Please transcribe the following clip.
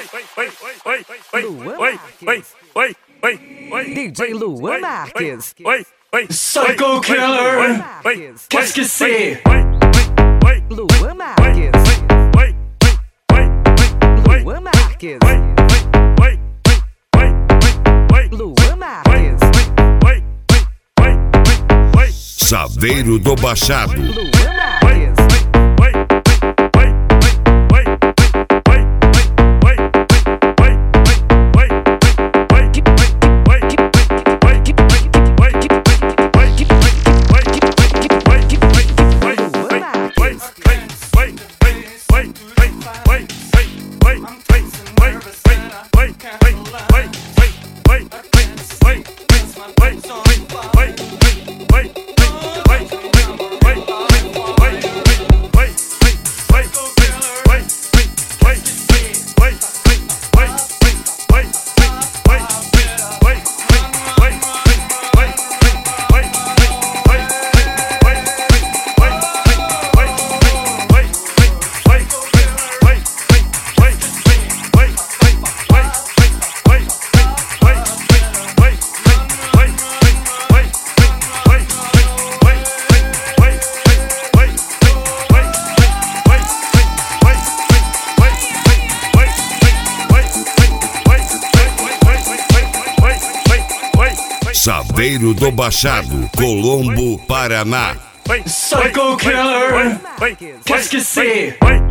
DJ Luan Marques. Psycho Killer. Qu'est-ce que c'est? Luan Marques. Luan Marques. Luan Marques. Saveiro do Baixado. Luan Marques. Saveiro do Baixado, Colombo, Paraná. Psycho Killer. Qu'est-ce que c'est?